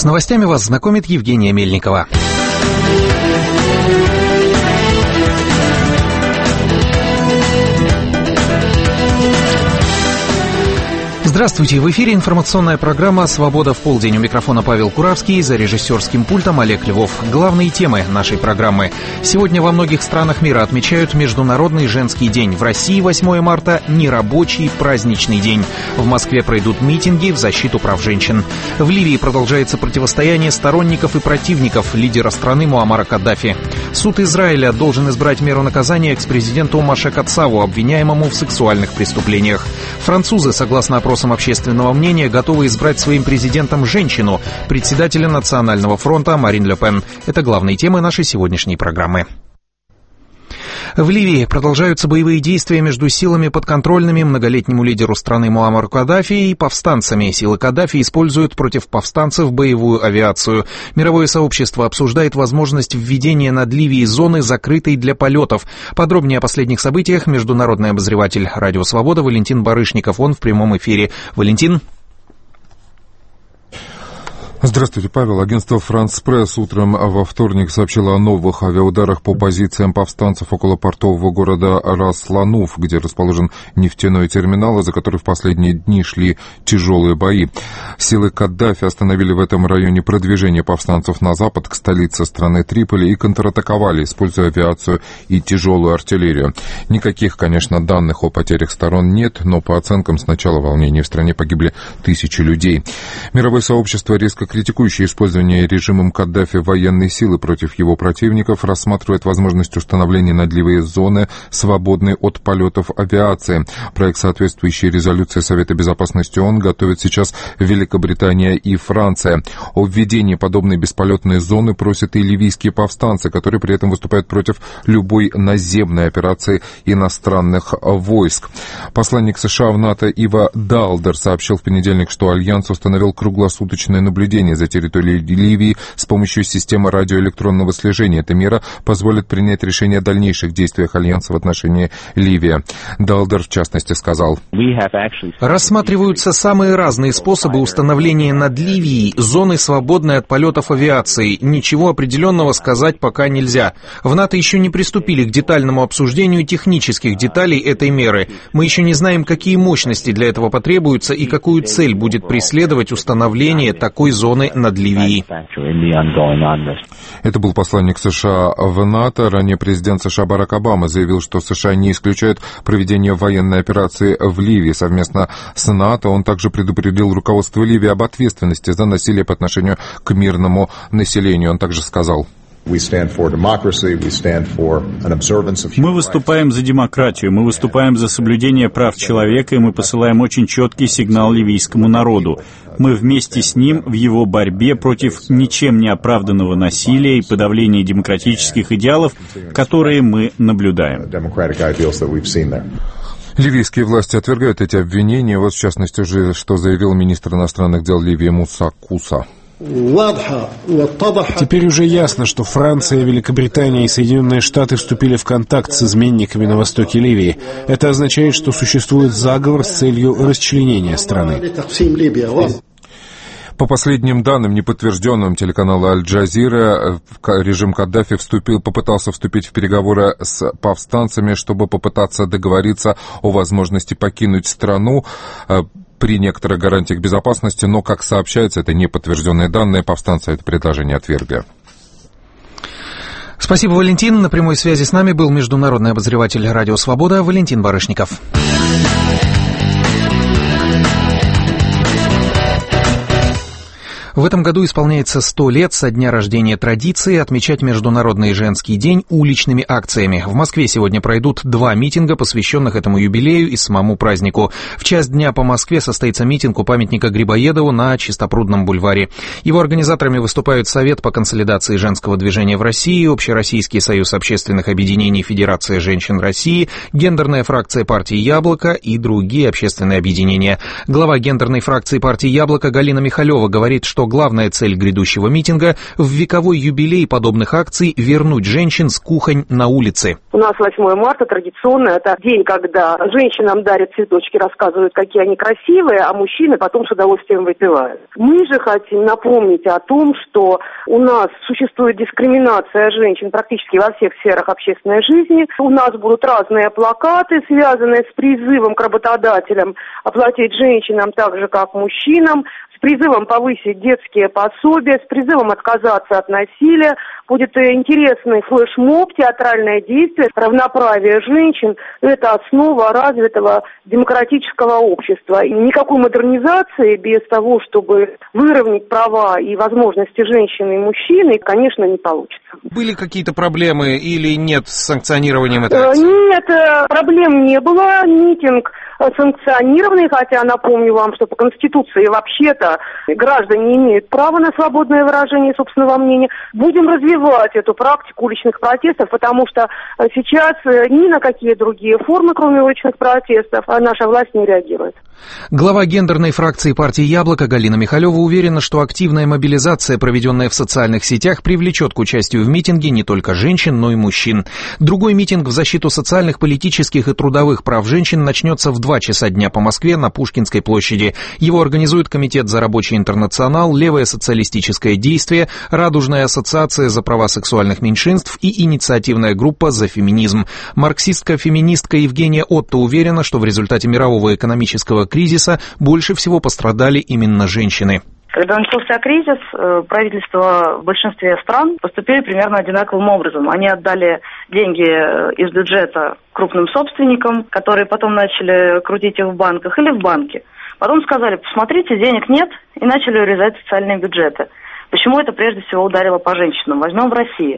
С новостями вас знакомит Евгения Мельникова. Здравствуйте, в эфире информационная программа «Свобода в полдень». У микрофона Павел Куравский, за режиссерским пультом Олег Львов. Главные темы нашей программы. Сегодня во многих странах мира отмечают Международный женский день. В России 8 марта – нерабочий праздничный день. В Москве пройдут митинги в защиту прав женщин. В Ливии продолжается противостояние сторонников и противников лидера страны Муаммара Каддафи. Суд Израиля должен избрать меру наказания экс-президенту Моше Кацаву, обвиняемому в сексуальных преступлениях. Французы, согласно опросам общественного мнения, готовы избрать своим президентом женщину, председателя Национального фронта Марин Ле Пен. Это главные темы нашей сегодняшней программы. В Ливии продолжаются боевые действия между силами, подконтрольными многолетнему лидеру страны Муаммару Каддафи, и повстанцами. Силы Каддафи используют против повстанцев боевую авиацию. Мировое сообщество обсуждает возможность введения над Ливией зоны, закрытой для полетов. Подробнее о последних событиях международный обозреватель «Радио Свобода» Валентин Барышников. Он в прямом эфире. Валентин. Здравствуйте, Павел. Агентство «Франс Пресс» утром во вторник сообщило о новых авиаударах по позициям повстанцев около портового города Рас-Лануф, где расположен нефтяной терминал, из-за которых в последние дни шли тяжелые бои. Силы Каддафи остановили в этом районе продвижение повстанцев на запад к столице страны Триполи и контратаковали, используя авиацию и тяжелую артиллерию. Никаких, конечно, данных о потерях сторон нет, но по оценкам с начала волнений в стране погибли тысячи людей. Мировое сообщество, резко критикующее использование режимом Каддафи военной силы против его противников, рассматривает возможность установления над Ливией зоны, свободной от полетов авиации. Проект соответствующей резолюции Совета Безопасности ООН готовят сейчас Великобритания и Франция. О введении подобной бесполетной зоны просят и ливийские повстанцы, которые при этом выступают против любой наземной операции иностранных войск. Посланник США в НАТО Ива Далдер сообщил в понедельник, что Альянс установил круглосуточное наблюдение за территорией Ливии с помощью системы радиоэлектронного слежения. Эта мера позволит принять решение о дальнейших действиях Альянса в отношении Ливии. Далдер, в частности, сказал: рассматриваются самые разные способы установления над Ливией зоны, свободной от полетов авиации. Ничего определенного сказать пока нельзя. В НАТО еще не приступили к детальному обсуждению технических деталей этой меры. Мы еще не знаем, какие мощности для этого потребуются и какую цель будет преследовать установление такой зоны над Ливией. Это был посланник США в НАТО. Ранее президент США Барак Обама заявил, что США не исключают проведение военной операции в Ливии. Совместно с НАТО он также предупредил руководство Ливии об ответственности за насилие по отношению к мирному населению. Он также сказал: мы выступаем за демократию, мы выступаем за соблюдение прав человека, и мы посылаем очень четкий сигнал ливийскому народу. Мы вместе с ним в его борьбе против ничем не оправданного насилия и подавления демократических идеалов, которые мы наблюдаем. Ливийские власти отвергают эти обвинения. Вот, в частности, уже что заявил министр иностранных дел Ливии Муса Куса. Теперь уже ясно, что Франция, Великобритания и Соединенные Штаты вступили в контакт с изменниками на востоке Ливии. Это означает, что существует заговор с целью расчленения страны. По последним данным, неподтвержденным телеканала Аль-Джазира, режим Каддафи попытался вступить в переговоры с повстанцами, чтобы попытаться договориться о возможности покинуть страну при некоторых гарантиях безопасности, но, как сообщается, это неподтвержденные данные, повстанцы это предложение отвергли. Спасибо, Валентин. На прямой связи с нами был международный обозреватель «Радио Свобода» Валентин Барышников. В этом году исполняется 100 лет со дня рождения традиции отмечать Международный женский день уличными акциями. В Москве сегодня пройдут 2 митинга, посвященных этому юбилею и самому празднику. В час дня по Москве состоится митинг у памятника Грибоедову на Чистопрудном бульваре. Его организаторами выступают Совет по консолидации женского движения в России, Общероссийский союз общественных объединений Федерация женщин России, гендерная фракция партии «Яблоко» и другие общественные объединения. Глава гендерной фракции партии «Яблоко» Галина Михалева говорит, что что главная цель грядущего митинга в вековой юбилей подобных акций вернуть женщин с кухонь на улице. У нас 8 марта традиционно это день, когда женщинам дарят цветочки, рассказывают, какие они красивые, а мужчины потом с удовольствием выпивают. Мы же хотим напомнить о том, что у нас существует дискриминация женщин практически во всех сферах общественной жизни. У нас будут разные плакаты, связанные с призывом к работодателям оплатить женщинам так же, как мужчинам, с призывом повысить детские пособия, с призывом отказаться от насилия. Будет интересный флешмоб, театральное действие, равноправие женщин. Это основа развитого демократического общества. И никакой модернизации без того, чтобы выровнять права и возможности женщин и мужчин, конечно, не получится. Были какие-то проблемы или нет с санкционированием этой акции? Нет, проблем не было. Митинг санкционированный, хотя напомню вам, что по Конституции вообще-то граждане имеют право на свободное выражение собственного мнения. Будем развивать эту практику уличных протестов, потому что сейчас ни на какие другие формы, кроме уличных протестов, наша власть не реагирует. Глава гендерной фракции партии «Яблоко» Галина Михалева уверена, что активная мобилизация, проведенная в социальных сетях, привлечет к участию в митинге не только женщин, но и мужчин. Другой митинг в защиту социальных, политических и трудовых прав женщин начнется в 2 часа дня по Москве на Пушкинской площади. Его организует Комитет за рабочий интернационал, Левое социалистическое действие, Радужная ассоциация за права сексуальных меньшинств и инициативная группа «За феминизм». Марксистка-феминистка Евгения Отто уверена, что в результате мирового экономического кризиса больше всего пострадали именно женщины. Когда начался кризис, правительства в большинстве стран поступили примерно одинаковым образом. Они отдали деньги из бюджета крупным собственникам, которые потом начали крутить их в банках или в банке. Потом сказали: посмотрите, денег нет, и начали урезать социальные бюджеты. Почему это прежде всего ударило по женщинам? Возьмем в России.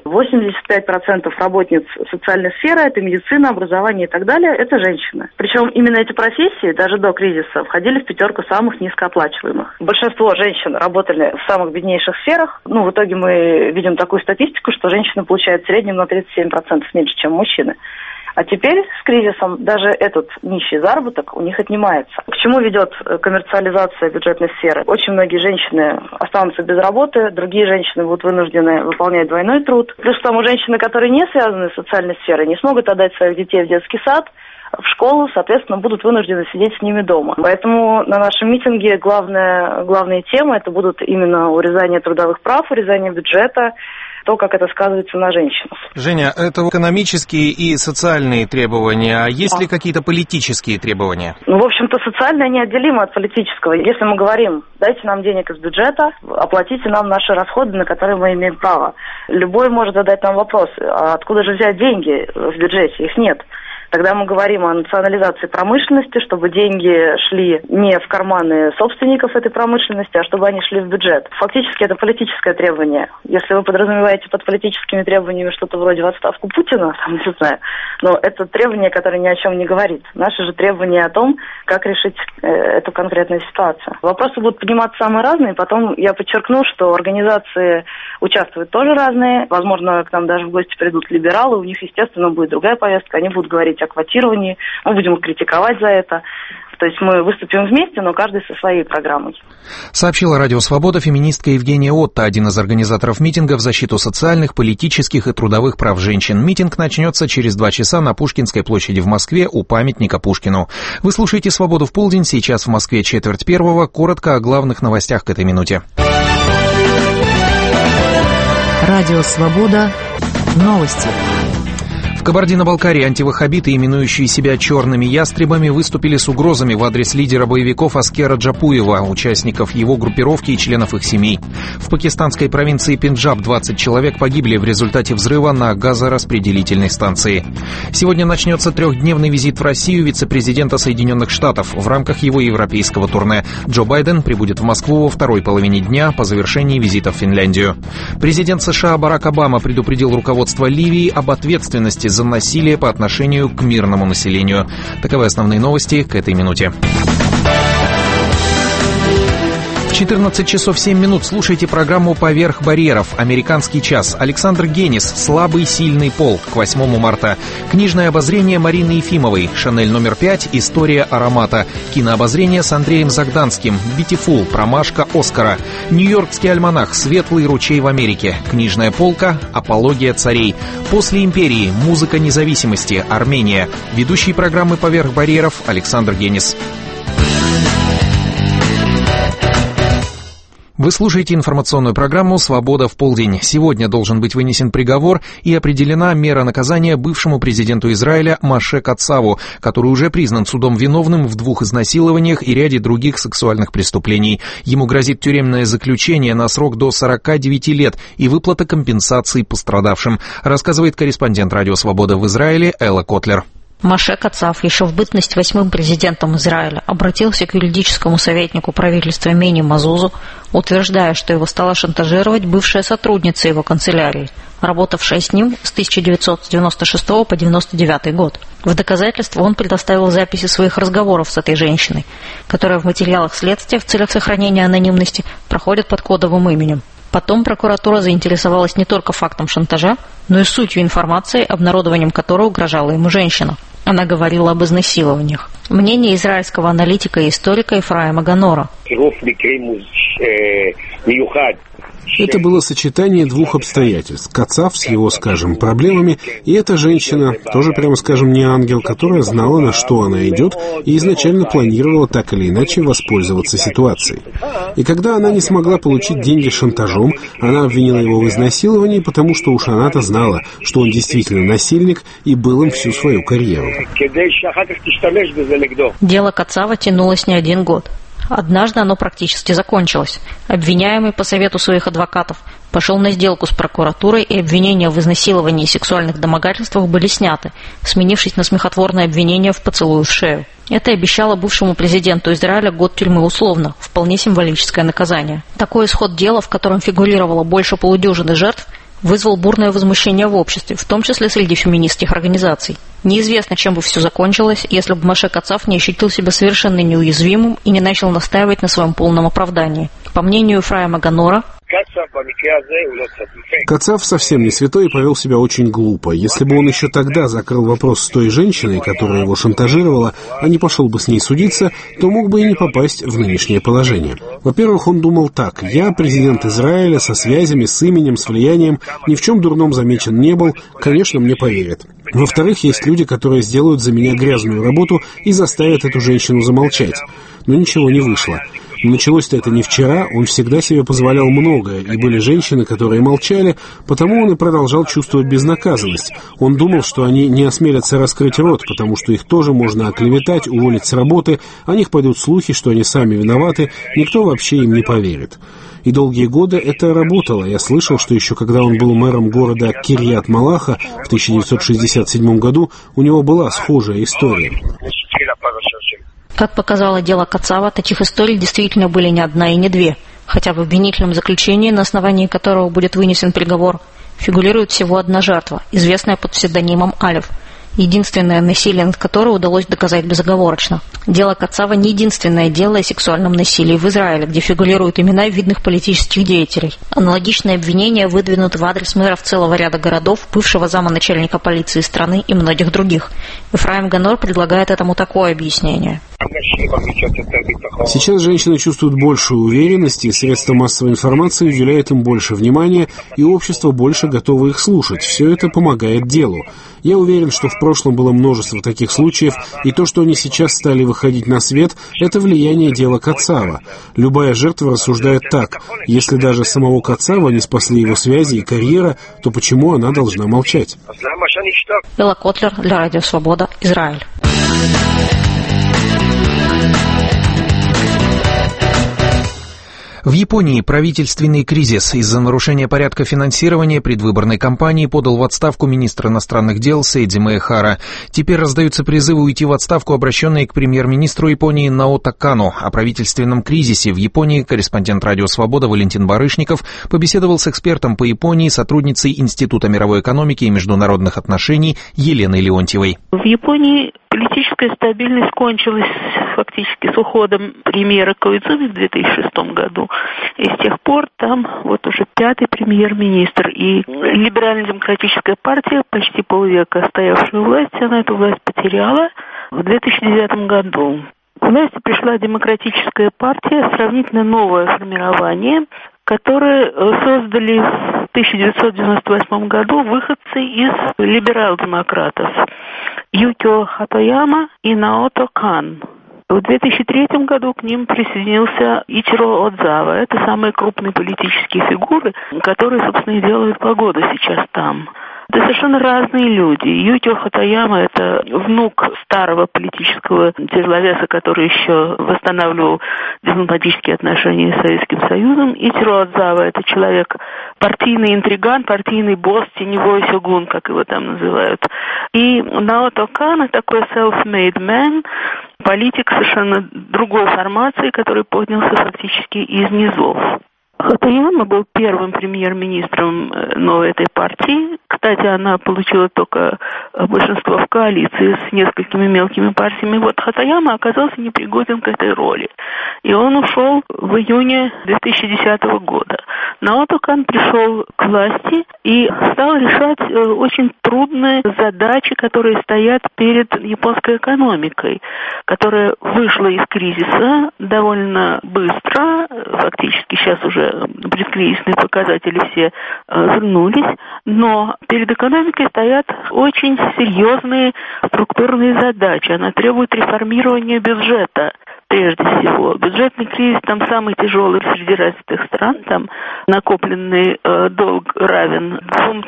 85% работниц социальной сферы, это медицина, образование и так далее, это женщины. Причем именно эти профессии, даже до кризиса, входили в 5 самых низкооплачиваемых. Большинство женщин работали в самых беднейших сферах. В итоге мы видим такую статистику, что женщины получают в среднем на 37% меньше, чем мужчины. А теперь с кризисом даже этот нищий заработок у них отнимается. К чему ведет коммерциализация бюджетной сферы? Очень многие женщины останутся без работы, другие женщины будут вынуждены выполнять двойной труд. Плюс к тому, женщины, которые не связаны с социальной сферой, не смогут отдать своих детей в детский сад, в школу, соответственно, будут вынуждены сидеть с ними дома. Поэтому на нашем митинге главные темы это будут именно урезание трудовых прав, урезание бюджета, то, как это сказывается на женщинах. Женя, это экономические и социальные требования. А есть ли какие-то политические требования? В общем-то, социальное неотделимо от политического. Если мы говорим, дайте нам денег из бюджета, оплатите нам наши расходы, на которые мы имеем право. Любой может задать нам вопрос, а откуда же взять деньги в бюджете? Их нет. Тогда мы говорим о национализации промышленности, чтобы деньги шли не в карманы собственников этой промышленности, а чтобы они шли в бюджет. Фактически это политическое требование. Если вы подразумеваете под политическими требованиями что-то вроде в отставку Путина, не знаю, но это требование, которое ни о чем не говорит. Наши же требования о том, как решить эту конкретную ситуацию. Вопросы будут подниматься самые разные, потом я подчеркну, что организации участвуют тоже разные. Возможно, к нам даже в гости придут либералы, у них, естественно, будет другая повестка, они будут говорить о квотировании, мы будем их критиковать за это. То есть мы выступим вместе, но каждый со своей программой. Сообщила Радио Свобода феминистка Евгения Отто, один из организаторов митинга в защиту социальных, политических и трудовых прав женщин. Митинг начнется через 2 часа на Пушкинской площади в Москве у памятника Пушкину. Вы слушаете «Свободу в полдень», сейчас в Москве 4:45. Коротко о главных новостях к этой минуте. Радио Свобода. Новости. В Кабардино-Балкарии антиваххабиты, именующие себя «черными ястребами», выступили с угрозами в адрес лидера боевиков Аскера Джапуева, участников его группировки и членов их семей. В пакистанской провинции Пенджаб 20 человек погибли в результате взрыва на газораспределительной станции. Сегодня начнется 3-дневный визит в Россию вице-президента Соединенных Штатов в рамках его европейского турне. Джо Байден прибудет в Москву во второй половине дня по завершении визита в Финляндию. Президент США Барак Обама предупредил руководство Ливии об ответственности за насилие по отношению к мирному населению. Таковы основные новости к этой минуте. 14 часов 7 минут слушайте программу «Поверх барьеров». Американский час. Александр Генис. «Слабый, сильный пол» к 8 марта. Книжное обозрение Марины Ефимовой. «Шанель номер 5. История аромата». Кинообозрение с Андреем Загданским. «Бьютифул. Промашка Оскара». Нью-Йоркский альманах. «Светлый ручей в Америке». Книжная полка. «Апология царей». После империи. Музыка независимости. Армения. Ведущий программы «Поверх барьеров» Александр Генис. Вы слушаете информационную программу «Свобода в полдень». Сегодня должен быть вынесен приговор и определена мера наказания бывшему президенту Израиля Моше Кацаву, который уже признан судом виновным в 2 изнасилованиях и ряде других сексуальных преступлений. Ему грозит тюремное заключение на срок до 49 лет и выплата компенсаций пострадавшим, рассказывает корреспондент «Радио Свобода» в Израиле Элла Котлер. Моше Кацав еще в бытность 8-м президентом Израиля обратился к юридическому советнику правительства Мени Мазузу, утверждая, что его стала шантажировать бывшая сотрудница его канцелярии, работавшая с ним с 1996 по 1999 год. В доказательство он предоставил записи своих разговоров с этой женщиной, которая в материалах следствия в целях сохранения анонимности проходит под кодовым именем. Потом прокуратура заинтересовалась не только фактом шантажа, но и сутью информации, обнародованием которой угрожала ему женщина. Она говорила об изнасилованиях. Мнение израильского аналитика и историка Ефраима Ганора. Это было сочетание 2 обстоятельств. Кацав с его, скажем, проблемами, и эта женщина, тоже, прямо скажем, не ангел, которая знала, на что она идет, и изначально планировала так или иначе воспользоваться ситуацией. И когда она не смогла получить деньги шантажом, она обвинила его в изнасиловании, потому что уж она-то знала, что он действительно насильник и был им всю свою карьеру. Дело Кацава тянулось не 1 год. Однажды оно практически закончилось. Обвиняемый по совету своих адвокатов пошел на сделку с прокуратурой, и обвинения в изнасиловании и сексуальных домогательствах были сняты, сменившись на смехотворное обвинение в поцелуе в шею. Это обещало бывшему президенту Израиля год тюрьмы условно, вполне символическое наказание. Такой исход дела, в котором фигурировало больше полудюжины жертв, вызвал бурное возмущение в обществе, в том числе среди феминистских организаций. Неизвестно, чем бы все закончилось, если бы Моше Кацав не ощутил себя совершенно неуязвимым и не начал настаивать на своем полном оправдании. По мнению Ефраима Ганора, Кацав совсем не святой и повел себя очень глупо. Если бы он еще тогда закрыл вопрос с той женщиной, которая его шантажировала, а не пошел бы с ней судиться, то мог бы и не попасть в нынешнее положение. Во-первых, он думал так: я президент Израиля, со связями, с именем, с влиянием, ни в чем дурном замечен не был, конечно, мне поверят. Во-вторых, есть люди, которые сделают за меня грязную работу и заставят эту женщину замолчать. Но ничего не вышло. Началось-то это не вчера, он всегда себе позволял многое, и были женщины, которые молчали, потому он и продолжал чувствовать безнаказанность. Он думал, что они не осмелятся раскрыть рот, потому что их тоже можно оклеветать, уволить с работы, о них пойдут слухи, что они сами виноваты, никто вообще им не поверит. И долгие годы это работало. Я слышал, что еще когда он был мэром города Кирьят-Малаха в 1967 году, у него была схожая история. Как показало дело Кацава, таких историй действительно были не 1 и не 2, хотя в обвинительном заключении, на основании которого будет вынесен приговор, фигурирует всего 1 жертва, известная под псевдонимом Алиф, единственное насилие над которой удалось доказать безоговорочно. Дело Кацава не единственное дело о сексуальном насилии в Израиле, где фигурируют имена видных политических деятелей. Аналогичные обвинения выдвинуты в адрес мэров целого ряда городов, бывшего замначальника полиции страны и многих других. Ефраим Ганор предлагает этому такое объяснение. Сейчас женщины чувствуют большую уверенность, и средства массовой информации уделяют им больше внимания, и общество больше готово их слушать. Все это помогает делу. Я уверен, что в прошлом было множество таких случаев, и то, что они сейчас стали выходить на свет, это влияние дела Кацава. Любая жертва рассуждает так: если даже самого Кацава не спасли его связи и карьера, то почему она должна молчать? Элла Котлер для Радио Свобода, Израиль. В Японии правительственный кризис из-за нарушения порядка финансирования предвыборной кампании подал в отставку министр иностранных дел Сейдзи Маэхара. Теперь раздаются призывы уйти в отставку, обращенные к премьер-министру Японии Наото Кано. О правительственном кризисе в Японии корреспондент «Радио Свобода» Валентин Барышников побеседовал с экспертом по Японии, сотрудницей Института мировой экономики и международных отношений Еленой Леонтьевой. В Японии Политическая стабильность кончилась фактически с уходом премьера Коидзуми в 2006 году. И с тех пор там вот уже 5-й премьер-министр. И либерально-демократическая партия, почти полвека стоявшая у власти, она эту власть потеряла в 2009 году. К власти пришла демократическая партия, сравнительно новое формирование, которое создали в 1998 году выходцы из либерал-демократов Юкио Хатояма и Наото Кан. В 2003 году к ним присоединился Ичиро Одзава. Это самые крупные политические фигуры, которые, собственно, и делают погоду сейчас там. Это совершенно разные люди. Юкио Хатояма – это внук старого политического тяжеловеса, который еще восстанавливал дипломатические отношения с Советским Союзом. Ичиро Одзава – это человек, партийный интриган, партийный босс, теневой сёгун, как его там называют. И Наото Кан – такой self-made man, политик совершенно другой формации, который поднялся фактически из низов. Хатояма был первым премьер-министром новой этой партии. Кстати, она получила только большинство в коалиции с несколькими мелкими партиями. Вот Хатояма оказался непригоден к этой роли. И он ушел в июне 2010 года. Наото Кан пришел к власти и стал решать очень трудные задачи, которые стоят перед японской экономикой, которая вышла из кризиса довольно быстро, фактически сейчас уже предкризисные показатели все вернулись, но перед экономикой стоят очень серьезные структурные задачи. Она требует реформирования бюджета. Прежде всего, бюджетный кризис там самый тяжелый среди развитых стран, там накопленный долг равен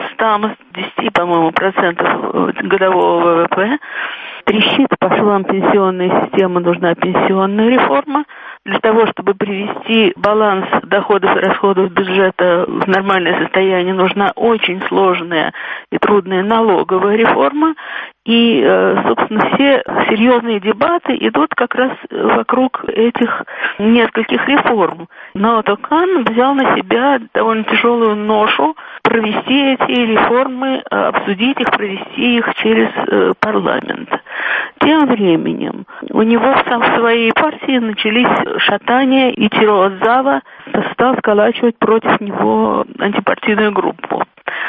210, по-моему, процентов годового ВВП. Трещит по швам пенсионная система, нужна пенсионная реформа. Для того, чтобы привести баланс доходов и расходов бюджета в нормальное состояние, нужна очень сложная и трудная налоговая реформа. И, собственно, все серьезные дебаты идут как раз вокруг этих нескольких реформ. Наото Кан взял на себя довольно тяжелую ношу провести эти реформы, обсудить их, провести их через парламент. Тем временем у него в своей партии начались шатания, и Ичиро Одзава стал сколачивать против него антипартийную группу.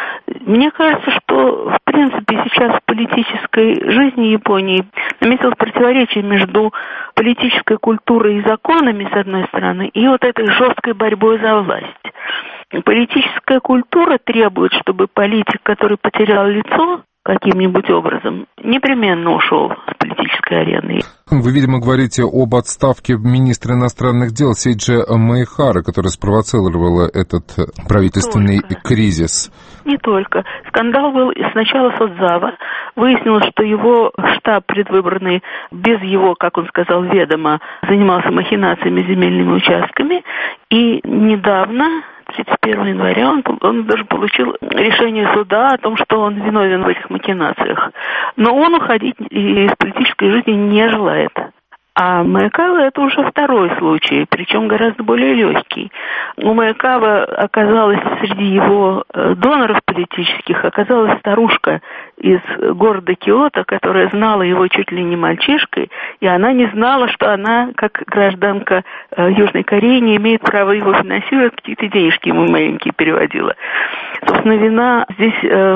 Мне кажется, что, в принципе, сейчас в политической жизни Японии наметилось противоречие между политической культурой и законами, с одной стороны, и вот этой жесткой борьбой за власть. Политическая культура требует, чтобы политик, который потерял лицо каким-нибудь образом, непременно ушел с политической арены. Вы, видимо, говорите об отставке министра иностранных дел Сейджи Мэйхара, которая спровоцировала этот правительственный кризис. Не только. Скандал был сначала с Одзава. Выяснилось, что его штаб предвыборный без его, как он сказал, ведома занимался махинациями с земельными участками. И недавно, 31 января, он даже получил решение суда о том, что он виновен в этих махинациях. Но он уходить из политической жизни не желает. А Мэйкава это уже второй случай, причем гораздо более легкий. У Мэйкава оказалась среди его доноров политических, оказалась старушка из города Киото, которая знала его чуть ли не мальчишкой, и она не знала, что она, как гражданка Южной Кореи, не имеет права его финансировать, какие-то денежки ему маленькие переводила. Собственно, вина здесь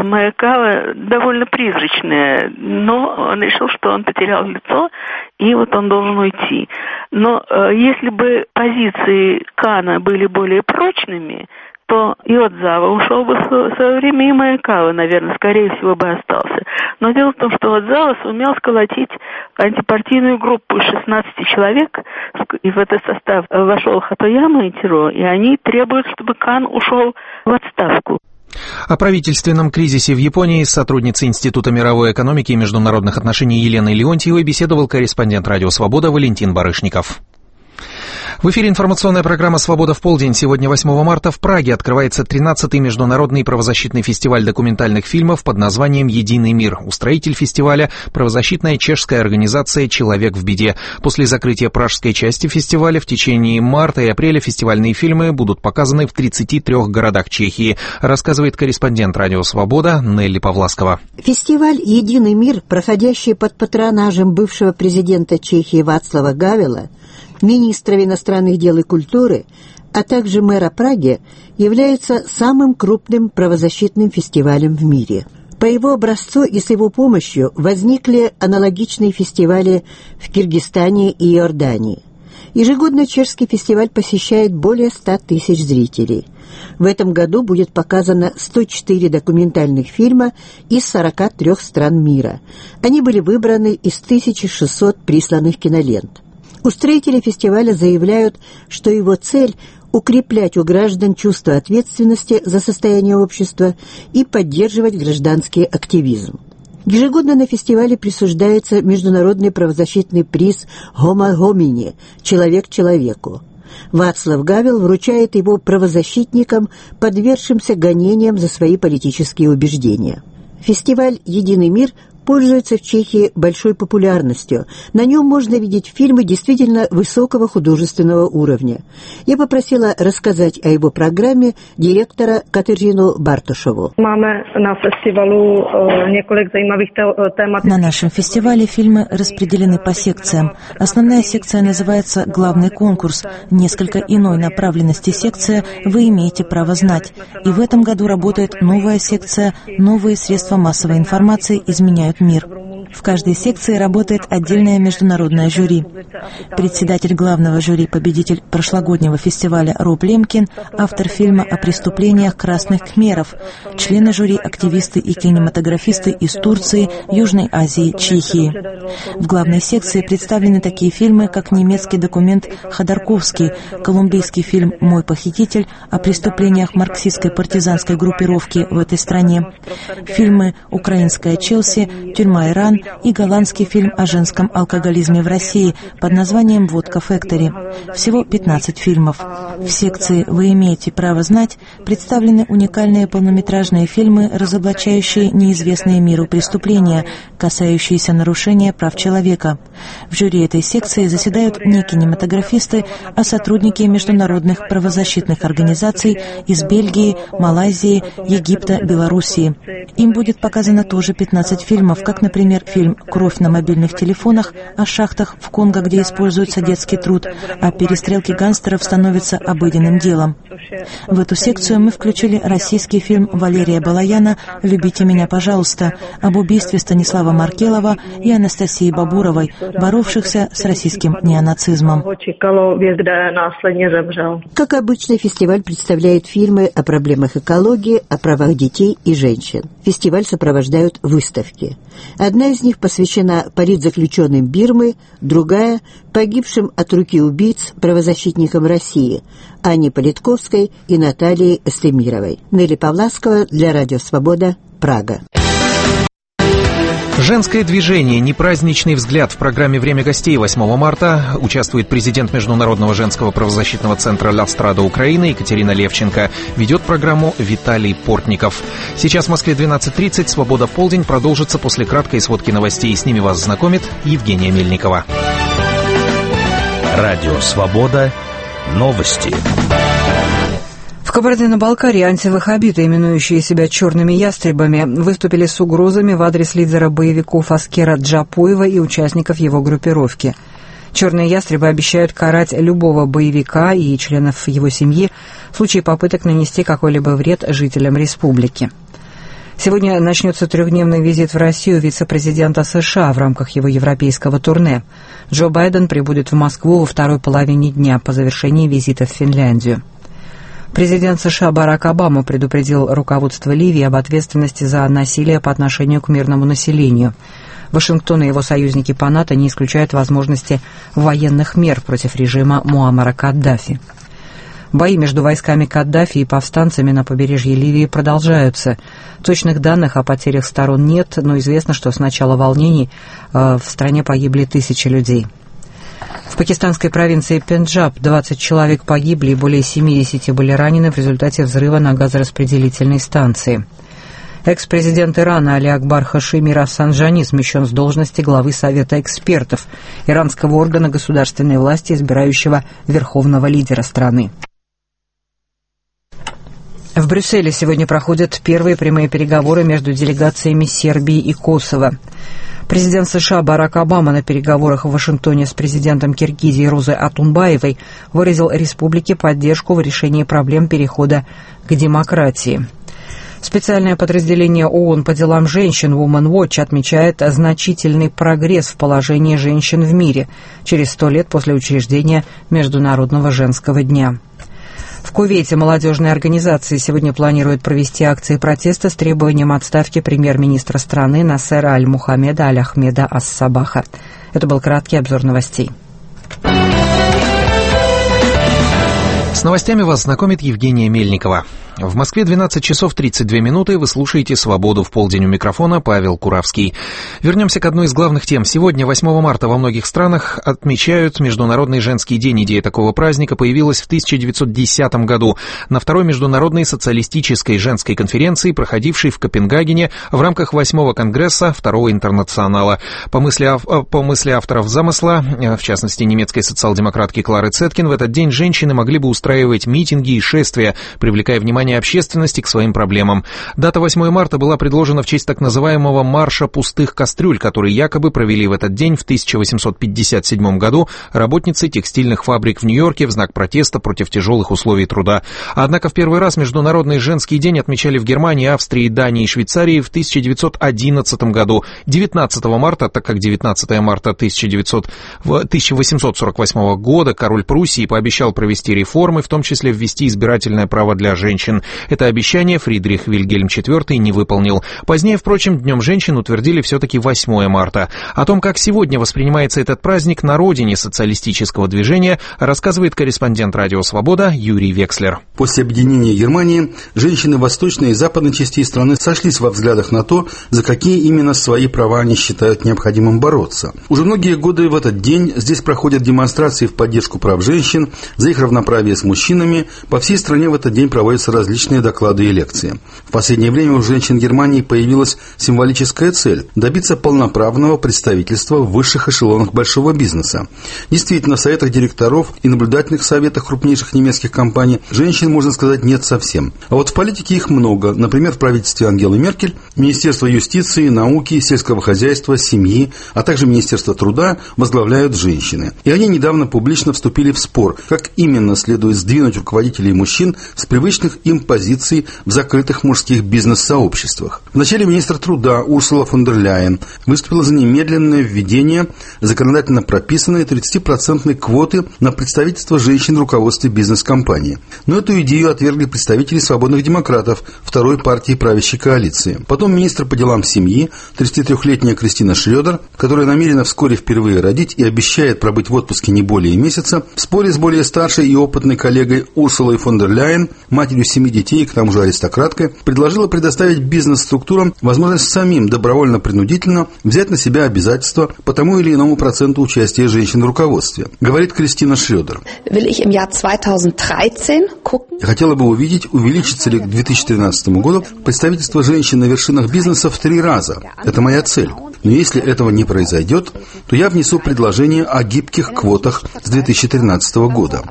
Мэйкава довольно призрачная, но он решил, что он потерял лицо, и вот он должен уйти. Но если бы позиции Кана были более прочными, то и Одзава ушел бы в свое время, и Мэйкава, наверное, скорее всего бы остался. Но дело в том, что Одзава сумел сколотить антипартийную группу из 16 человек, и в этот состав вошел Хатояма и Ичиро, и они требуют, чтобы Кан ушел в отставку. О правительственном кризисе в Японии с сотрудницей Института мировой экономики и международных отношений Еленой Леонтьевой беседовал корреспондент «Радио Свобода» Валентин Барышников. В эфире информационная программа «Свобода в полдень». Сегодня, 8 марта, в Праге открывается 13-й международный правозащитный фестиваль документальных фильмов под названием «Единый мир». Устроитель фестиваля – правозащитная чешская организация «Человек в беде». После закрытия пражской части фестиваля в течение марта и апреля фестивальные фильмы будут показаны в 33 городах Чехии, рассказывает корреспондент «Радио Свобода» Нелли Павласкова. Фестиваль «Единый мир», проходящий под патронажем бывшего президента Чехии Václava Havela, министра иностранных дел и культуры, а также мэра Праги, является самым крупным правозащитным фестивалем в мире. По его образцу и с его помощью возникли аналогичные фестивали в Киргизстане и Иордании. Ежегодно чешский фестиваль посещает более 100 тысяч зрителей. В этом году будет показано 104 документальных фильма из 43 стран мира. Они были выбраны из 1600 присланных кинолент. Устроители фестиваля заявляют, что его цель – укреплять у граждан чувство ответственности за состояние общества и поддерживать гражданский активизм. Ежегодно на фестивале присуждается международный правозащитный приз «Homo homini» – «Человек человеку». Václav Havel вручает его правозащитникам, подвергшимся гонениям за свои политические убеждения. Фестиваль «Единый мир» пользуется в Чехии большой популярностью. На нем можно видеть фильмы действительно высокого художественного уровня. Я попросила рассказать о его программе директора Катерину Бартушеву. На нашем фестивале фильмы распределены по секциям. Основная секция называется «Главный конкурс». Несколько иной направленности секция «Вы имеете право знать». И в этом году работает новая секция «Новые средства массовой информации изменяют мир». В каждой секции работает отдельное международное жюри. Председатель главного жюри, победитель прошлогоднего фестиваля Роб Лемкин, автор фильма о преступлениях красных кхмеров, члены жюри, активисты и кинематографисты из Турции, Южной Азии, Чехии. В главной секции представлены такие фильмы, как немецкий документ «Ходорковский», колумбийский фильм «Мой похититель» о преступлениях марксистской партизанской группировки в этой стране, фильмы «Украинская Челси», «Тюрьма Иран» и голландский фильм о женском алкоголизме в России под названием «Водка Фэктори». Всего 15 фильмов. В секции «Вы имеете право знать» представлены уникальные полнометражные фильмы, разоблачающие неизвестные миру преступления, касающиеся нарушения прав человека. В жюри этой секции заседают не кинематографисты, а сотрудники международных правозащитных организаций из Бельгии, Малайзии, Египта, Белоруссии. Им будет показано тоже 15 фильмов, как, например, фильм «Кровь на мобильных телефонах» о шахтах в Конго, где используется детский труд, а перестрелки гангстеров становятся обыденным делом. В эту секцию мы включили российский фильм Валерия Балаяна «Любите меня, пожалуйста» об убийстве Станислава Маркелова и Анастасии Бабуровой, боровшихся с российским неонацизмом. Как обычно, фестиваль представляет фильмы о проблемах экологии, о правах детей и женщин. Фестиваль сопровождают выставки. Одна из них посвящена политзаключенным Бирмы, другая – погибшим от руки убийц правозащитникам России Анне Политковской и Наталье Эстемировой. Нелли Павласкова для Радио Свобода, Прага. Женское движение «Непраздничный взгляд» в программе «Время гостей» 8 марта участвует президент Международного женского правозащитного центра «Ла Страда» Украины Екатерина Левченко. Ведет программу Виталий Портников. Сейчас в Москве 12:30. «Свобода в полдень» продолжится после краткой сводки новостей. С ними вас знакомит Евгения Мельникова. Радио «Свобода». Новости. В Кабарде-на-Балкарии антиваххабиты, именующие себя «черными ястребами», выступили с угрозами в адрес лидера боевиков Аскера Джапоева и участников его группировки. «Черные ястребы» обещают карать любого боевика и членов его семьи в случае попыток нанести какой-либо вред жителям республики. Сегодня начнется 3-дневный визит в Россию вице-президента США в рамках его европейского турне. Джо Байден прибудет в Москву во второй половине дня по завершении визита в Финляндию. Президент США Барак Обама предупредил руководство Ливии об ответственности за насилие по отношению к мирному населению. Вашингтон и его союзники по НАТО не исключают возможности военных мер против режима Муаммара Каддафи. Бои между войсками Каддафи и повстанцами на побережье Ливии продолжаются. Точных данных о потерях сторон нет, но известно, что с начала волнений в стране погибли 1000 людей. В пакистанской провинции Пенджаб 20 человек погибли и более 70 были ранены в результате взрыва на газораспределительной станции. Экс-президент Ирана Али Акбар Хашими Рафсанджани смещен с должности главы Совета экспертов, иранского органа государственной власти, избирающего верховного лидера страны. В Брюсселе сегодня проходят первые прямые переговоры между делегациями Сербии и Косово. Президент США Барак Обама на переговорах в Вашингтоне с президентом Киргизии Розой Атунбаевой выразил республике поддержку в решении проблем перехода к демократии. Специальное подразделение ООН по делам женщин Women Watch отмечает значительный прогресс в положении женщин в мире через 100 лет после учреждения Международного женского дня. В Кувейте молодежные организации сегодня планируют провести акции протеста с требованием отставки премьер-министра страны Насера Аль-Мухаммеда Аль-Ахмеда Ас-Сабаха. Это был краткий обзор новостей. С новостями вас знакомит Евгения Мельникова. В Москве 12 часов 32 минуты. Вы слушаете «Свободу в полдень», у микрофона Павел Куравский. Вернемся к одной из главных тем. Сегодня, 8 марта, во многих странах отмечают Международный женский день. Идея такого праздника появилась в 1910 году на второй международной социалистической женской конференции, проходившей в Копенгагене в рамках 8-го конгресса Второго интернационала. По мысли авторов замысла, в частности немецкой социал-демократки Клары Цеткин, в этот день женщины могли бы устраивать митинги и шествия, привлекая внимание общественности к своим проблемам. Дата 8 марта была предложена в честь так называемого «Марша пустых кастрюль», который якобы провели в этот день в 1857 году работницы текстильных фабрик в Нью-Йорке в знак протеста против тяжелых условий труда. Однако в первый раз Международный женский день отмечали в Германии, Австрии, Дании и Швейцарии в 1911 году. 19 марта, так как 19 марта 1848 года король Пруссии пообещал провести реформы, в том числе ввести избирательное право для женщин. Это обещание Фридрих Вильгельм IV не выполнил. Позднее, впрочем, Днем женщин утвердили все-таки 8 марта. О том, как сегодня воспринимается этот праздник на родине социалистического движения, рассказывает корреспондент «Радио Свобода» Юрий Векслер. После объединения Германии женщины восточной и западной частей страны сошлись во взглядах на то, за какие именно свои права они считают необходимым бороться. Уже многие годы в этот день здесь проходят демонстрации в поддержку прав женщин, за их равноправие с мужчинами. По всей стране в этот день проводятся различные доклады и лекции. В последнее время у женщин Германии появилась символическая цель – добиться полноправного представительства в высших эшелонах большого бизнеса. Действительно, в советах директоров и наблюдательных советах крупнейших немецких компаний женщин, можно сказать, нет совсем. А вот в политике их много. Например, в правительстве Ангелы Меркель Министерство юстиции, науки, сельского хозяйства, семьи, а также Министерство труда возглавляют женщины. И они недавно публично вступили в спор, как именно следует сдвинуть руководителей мужчин с привычных им позиций в закрытых мужских бизнес-сообществах. Вначале министр труда Урсула фон дер Ляйен выступила за немедленное введение законодательно прописанной 30% квоты на представительство женщин в руководстве бизнес-компании. Но эту идею отвергли представители свободных демократов, второй партии правящей коалиции. Потом министр по делам семьи, 33-летняя Кристина Шредер, которая намерена вскоре впервые родить и обещает пробыть в отпуске не более месяца, в споре с более старшей и опытной коллегой Урсулой фон дер Ляйен, матерью 7 детей и к тому же аристократкой, предложила предоставить бизнес-структурам возможность самим добровольно-принудительно взять на себя обязательства по тому или иному проценту участия женщин в руководстве. Говорит Кристина Шредер. Я хотела бы увидеть, увеличится ли к 2013 году представительство женщин на вершинах бизнеса в 3 раза. Это моя цель. Но если этого не произойдет, то я внесу предложение о гибких квотах с 2013 года.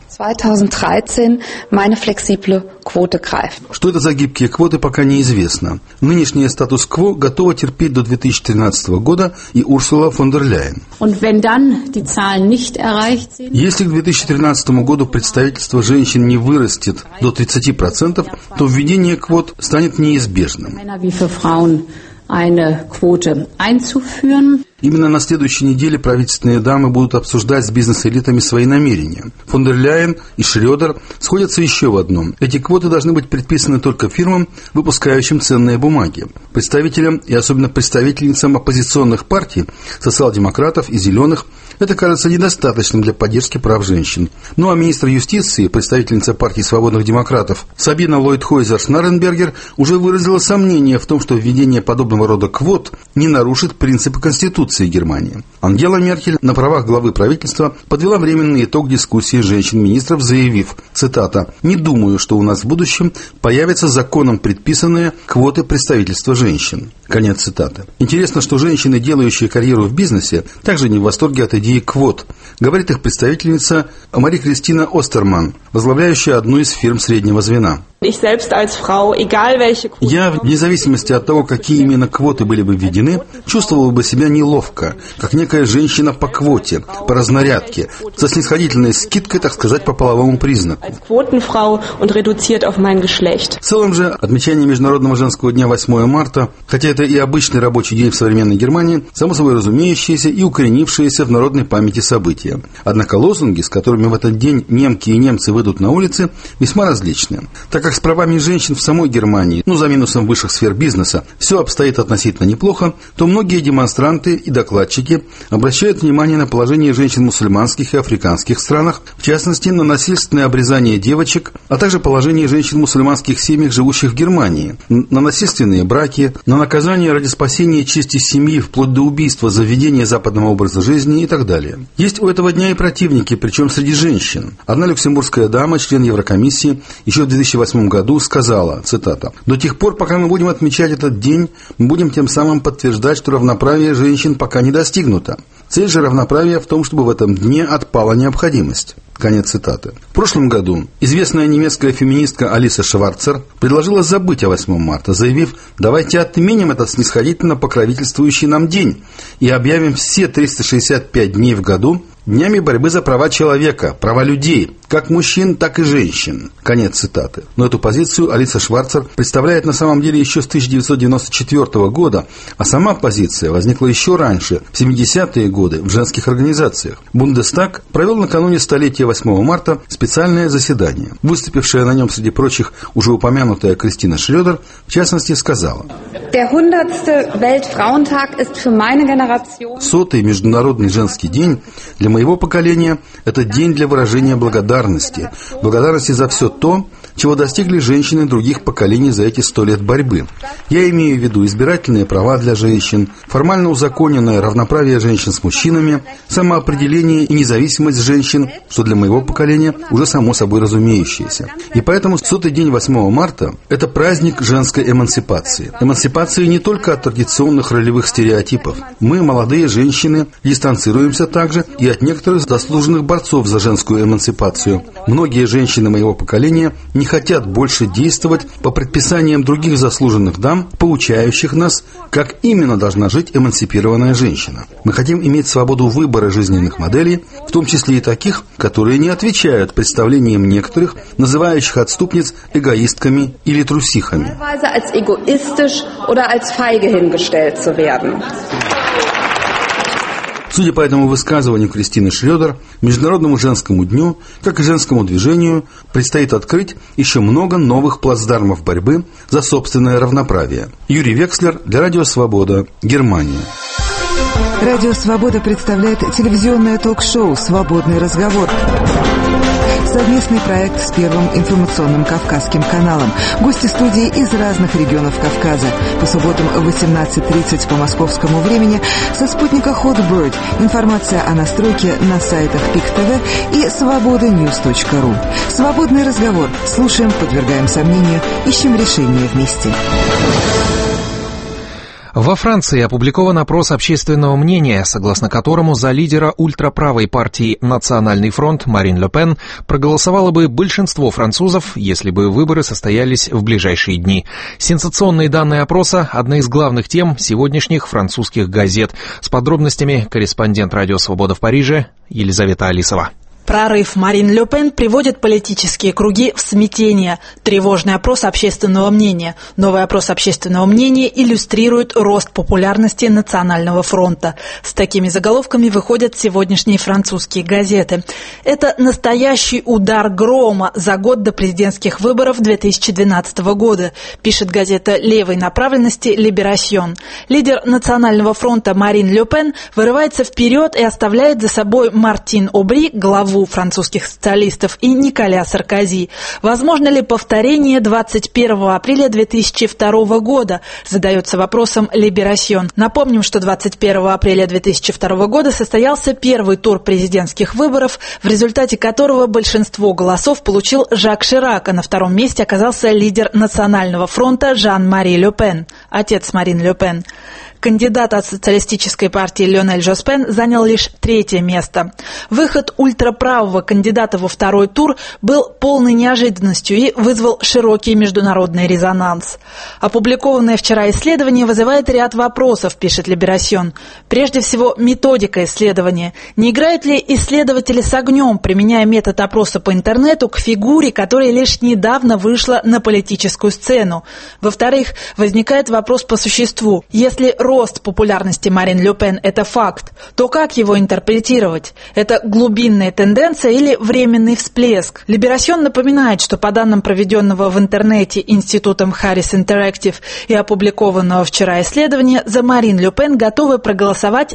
Что это за гибкие квоты, пока неизвестно. Нынешнее статус-кво готово терпеть до 2013 года и Урсула фон дер Ляйен. Если к 2013 году представительство женщин не вырастет до 30%, то введение квот станет неизбежным. Именно на следующей неделе правительственные дамы будут обсуждать с бизнес-элитами свои намерения. Фон дер Ляйен и Шредер сходятся еще в одном. Эти квоты должны быть предписаны только фирмам, выпускающим ценные бумаги. Представителям и особенно представительницам оппозиционных партий, социал-демократов и зеленых, это кажется недостаточным для поддержки прав женщин. Ну а министр юстиции, представительница партии свободных демократов Сабина Лойдхойзер-Шнарренбергер уже выразила сомнение в том, что введение подобного рода квот не нарушит принципы Конституции Германии. Ангела Меркель на правах главы правительства подвела временный итог дискуссии женщин-министров, заявив, цитата, «Не думаю, что у нас в будущем появятся законом предписанные квоты представительства женщин». Конец цитаты. Интересно, что женщины, делающие карьеру в бизнесе, также не в восторге от идеи квот, говорит их представительница Мари Кристина Остерман, возглавляющая одну из фирм среднего звена. Я, вне зависимости от того, какие именно квоты были бы введены, чувствовала бы себя неловко, как некая женщина по квоте, по разнарядке, со снисходительной скидкой, так сказать, по половому признаку. В целом же, отмечание Международного женского дня 8 марта, хотя это и обычный рабочий день в современной Германии, само собой разумеющееся и укоренившееся в народной памяти события. Однако лозунги, с которыми в этот день немки и немцы выйдут на улицы, весьма различны. Так как с правами женщин в самой Германии, за минусом высших сфер бизнеса, все обстоит относительно неплохо, то многие демонстранты и докладчики обращают внимание на положение женщин в мусульманских и африканских странах, в частности, на насильственное обрезание девочек, а также положение женщин в мусульманских семьях, живущих в Германии, на насильственные браки, на наказание ради спасения чести семьи вплоть до убийства за введение западного образа жизни и так далее. Есть у этого дня и противники, причем среди женщин. Одна люксембургская дама, член Еврокомиссии, еще в 2008 году сказала, цитата, «До тех пор, пока мы будем отмечать этот день, мы будем тем самым подтверждать, что равноправие женщин пока не достигнуто. Цель же равноправия в том, чтобы в этом дне отпала необходимость». Конец цитаты. В прошлом году известная немецкая феминистка Алиса Шварцер предложила забыть о 8 марта, заявив, давайте отменим этот снисходительно покровительствующий нам день и объявим все 365 дней в году днями борьбы за права человека, права людей, как мужчин, так и женщин. Конец цитаты. Но эту позицию Алиса Шварцер представляет на самом деле еще с 1994 года, а сама позиция возникла еще раньше, в 70-е годы, в женских организациях. Бундестаг провел накануне столетия 8 марта специальное заседание. Выступившая на нем, среди прочих, уже упомянутая Кристина Шрёдер, в частности, сказала: «100-й Международный женский день для моего поколения – это день для выражения благодарности за все то, чего достигли женщины других поколений за эти 100 лет борьбы. Я имею в виду избирательные права для женщин, формально узаконенное равноправие женщин с мужчинами, самоопределение и независимость женщин, что для моего поколения уже само собой разумеющееся. И поэтому 100-й день 8 марта – это праздник женской эмансипации. Эмансипации не только от традиционных ролевых стереотипов. Мы, молодые женщины, дистанцируемся также и от некоторых заслуженных борцов за женскую эмансипацию. Многие женщины моего поколения не хотят больше действовать по предписаниям других заслуженных дам, поучающих нас, как именно должна жить эмансипированная женщина. Мы хотим иметь свободу выбора жизненных моделей, в том числе и таких, которые не отвечают представлениям некоторых, называющих отступниц эгоистками или трусихами». Судя по этому высказыванию Кристины Шрёдер, Международному женскому дню, как и женскому движению, предстоит открыть еще много новых плацдармов борьбы за собственное равноправие. Юрий Векслер для Радио Свобода, Германия. Радио Свобода представляет телевизионное ток-шоу «Свободный разговор». Совместный проект с Первым информационным Кавказским каналом. Гости студии из разных регионов Кавказа. По субботам в 18:30 по московскому времени со спутника Hotbird. Информация о настройке на сайтах ПИК ТВ и свободаnews.ру. Свободный разговор. Слушаем, подвергаем сомнению, ищем решение вместе. Во Франции опубликован опрос общественного мнения, согласно которому за лидера ультраправой партии «Национальный фронт» Марин Ле Пен проголосовало бы большинство французов, если бы выборы состоялись в ближайшие дни. Сенсационные данные опроса – одна из главных тем сегодняшних французских газет. С подробностями корреспондент «Радио Свобода» в Париже Елизавета Алисова. Прорыв Марин Ле Пен приводит политические круги в смятение. Тревожный опрос общественного мнения. Новый опрос общественного мнения иллюстрирует рост популярности Национального фронта. С такими заголовками выходят сегодняшние французские газеты. Это настоящий удар грома за год до президентских выборов 2012 года, пишет газета левой направленности «Либерасьон». Лидер Национального фронта Марин Ле Пен вырывается вперед и оставляет за собой Мартин Обри, главу французских социалистов, и Николя Саркози. Возможно ли повторение 21 апреля 2002 года, задается вопросом «Либерасьон». Напомним, что 21 апреля 2002 года состоялся первый тур президентских выборов, в результате которого большинство голосов получил Жак Ширак, а на втором месте оказался лидер Национального фронта Жан-Мари Ле Пен, отец Марин Ле Пен. Кандидат от социалистической партии Лионель Жоспен занял лишь 3-е место. Выход ультраправого кандидата во второй тур был полной неожиданностью и вызвал широкий международный резонанс. Опубликованное вчера исследование вызывает ряд вопросов, пишет Либерасьон. Прежде всего, методика исследования. Не играют ли исследователи с огнем, применяя метод опроса по интернету к фигуре, которая лишь недавно вышла на политическую сцену? Во-вторых, возникает вопрос по существу. Если рост популярности Марин Ле Пен – это факт, то как его интерпретировать? Это глубинная тенденция или временный всплеск? Либерасьон напоминает, что по данным проведенного в интернете институтом Harris Interactive и опубликованного вчера исследования, за Марин Ле Пен готовы проголосовать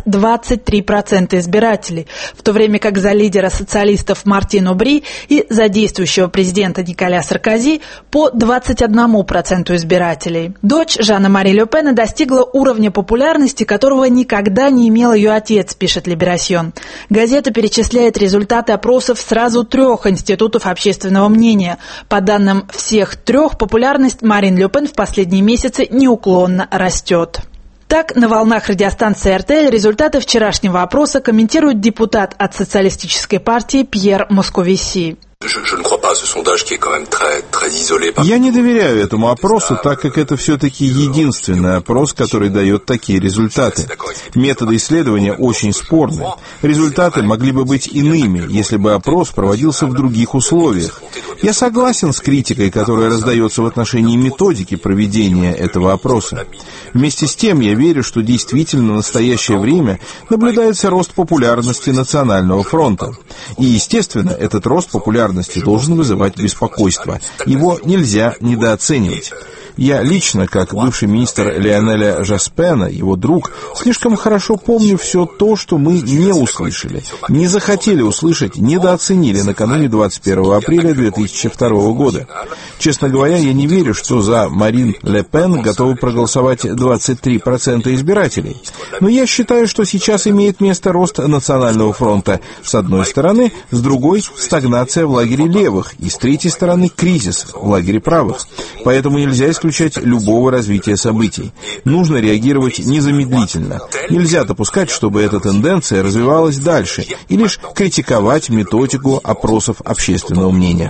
23% избирателей, в то время как за лидера социалистов Мартин Обри и за действующего президента Николя Саркози по 21% избирателей. Дочь Жана-Мари Ле Пена достигла уровня популярности, которого никогда не имел ее отец, пишет Либерасьон. Газета перечисляет результаты опросов сразу 3 институтов общественного мнения. По данным всех 3, популярность Марин Ле Пен в последние месяцы неуклонно растет. Так, на волнах радиостанции РТЛ результаты вчерашнего опроса комментирует депутат от социалистической партии Пьер Московиси. Я не доверяю этому опросу, так как это все-таки единственный опрос, который дает такие результаты. Методы исследования очень спорны. Результаты могли бы быть иными, если бы опрос проводился в других условиях. Я согласен с критикой, которая раздается в отношении методики проведения этого опроса. Вместе с тем, я верю, что действительно в настоящее время наблюдается рост популярности Национального фронта. И, естественно, этот рост популярности должен вызывать беспокойство. Его нельзя недооценивать. Я лично, как бывший министр Лионеля Жоспена, его друг, слишком хорошо помню все то, что мы не услышали, не захотели услышать, недооценили накануне 21 апреля 2002 года. Честно говоря, я не верю, что за Марин Ле Пен готовы проголосовать 23% избирателей. Но я считаю, что сейчас имеет место рост Национального фронта с одной стороны, с другой – стагнация в лагере левых, и с третьей стороны – кризис в лагере правых. Поэтому нельзя исключать любого развития событий. Нужно реагировать незамедлительно. Нельзя допускать, чтобы эта тенденция развивалась дальше, и лишь критиковать методику опросов общественного мнения.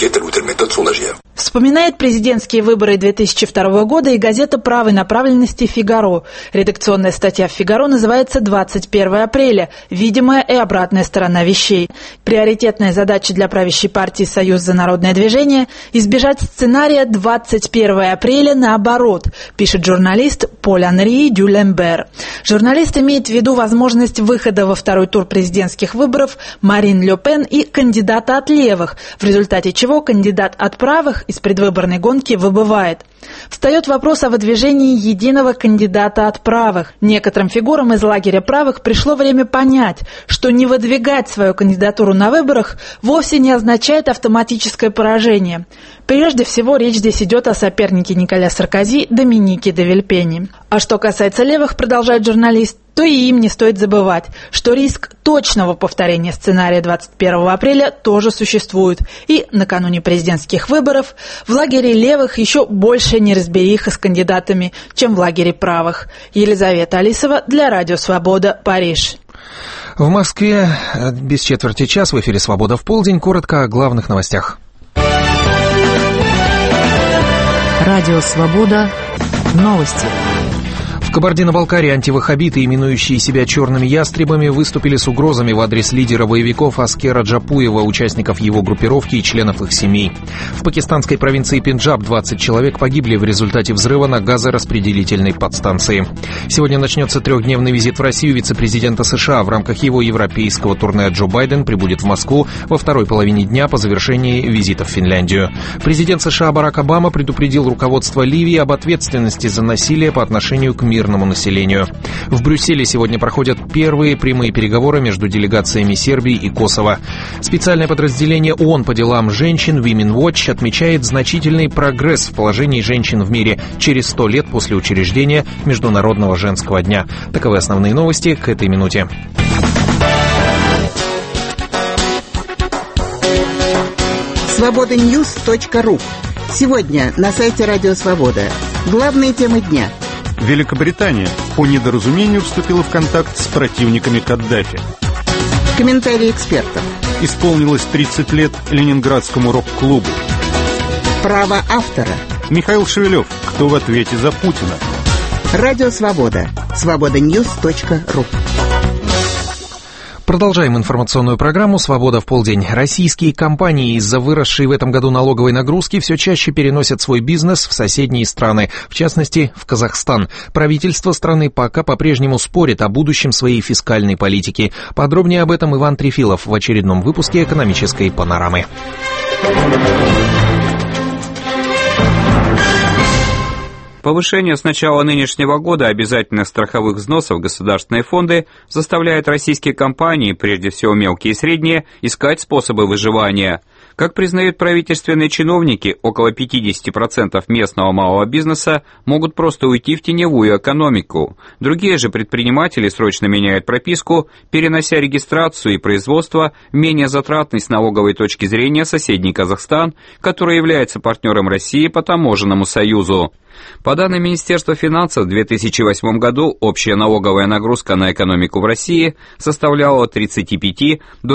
Вспоминает президентские выборы 2002 года и газета правой направленности «Фигаро». Редакционная статья в «Фигаро» называется «21 апреля. Видимая и обратная сторона вещей». Приоритетная задача для правящей партии «Союз за народное движение» – избежать сценария 21 апреля наоборот, пишет журналист Поль-Анри Дюлембер. Журналист имеет в виду возможность выхода во второй тур президентских выборов Марин Ле Пен и кандидата от левых, в результате чего кандидат от правых из предвыборной гонки выбывает. Встает вопрос о выдвижении единого кандидата от правых. Некоторым фигурам из лагеря правых пришло время понять, что не выдвигать свою кандидатуру на выборах вовсе не означает автоматическое поражение. Прежде всего, речь здесь идет о сопернике Николя Саркози Доминике де Вильпени. А что касается левых, продолжает журналист, то и им не стоит забывать, что риск точного повторения сценария 21 апреля тоже существует. И накануне президентских выборов в лагере левых еще больше неразбериха с кандидатами, чем в лагере правых. Елизавета Алисова для Радио Свобода, Париж. В Москве без четверти час в эфире «Свобода в полдень». Коротко о главных новостях. Радио Свобода. Новости. В Кабардино-Балкарии антиваххабиты, именующие себя черными ястребами, выступили с угрозами в адрес лидера боевиков Аскера Джапуева, участников его группировки и членов их семей. В пакистанской провинции Пенджаб 20 человек погибли в результате взрыва на газораспределительной подстанции. Сегодня начнется трехдневный визит в Россию вице-президента США. В рамках его европейского турне Джо Байден прибудет в Москву во второй половине дня по завершении визита в Финляндию. Президент США Барак Обама предупредил руководство Ливии об ответственности за насилие по отношению к мирному населению. В Брюсселе сегодня проходят первые прямые переговоры между делегациями Сербии и Косово. Специальное подразделение ООН по делам женщин Women Watch отмечает значительный прогресс в положении женщин в мире через 100 лет после учреждения Международного женского дня. Таковы основные новости к этой минуте. Свобода-Ньюс.ру. Сегодня на сайте Радио Свобода. Главные темы дня. Великобритания по недоразумению вступила в контакт с противниками Каддафи. Комментарии экспертов. Исполнилось 30 лет Ленинградскому рок-клубу. Право автора. Михаил Шевелев. Кто в ответе за Путина? Радио Свобода. Свобода-Ньюс.ру. Продолжаем информационную программу «Свобода в полдень». Российские компании из-за выросшей в этом году налоговой нагрузки все чаще переносят свой бизнес в соседние страны, в частности, в Казахстан. Правительство страны пока по-прежнему спорит о будущем своей фискальной политики. Подробнее об этом Иван Трефилов в очередном выпуске «Экономической панорамы». Повышение с начала нынешнего года обязательных страховых взносов в государственные фонды заставляет российские компании, прежде всего мелкие и средние, искать способы выживания. Как признают правительственные чиновники, около 50% местного малого бизнеса могут просто уйти в теневую экономику. Другие же предприниматели срочно меняют прописку, перенося регистрацию и производство в менее затратный с налоговой точки зрения соседний Казахстан, который является партнером России по таможенному союзу. По данным Министерства финансов, в 2008 году общая налоговая нагрузка на экономику в России составляла от 35 до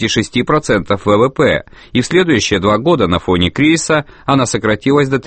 36% ВВП, и в следующие 2 года на фоне кризиса она сократилась до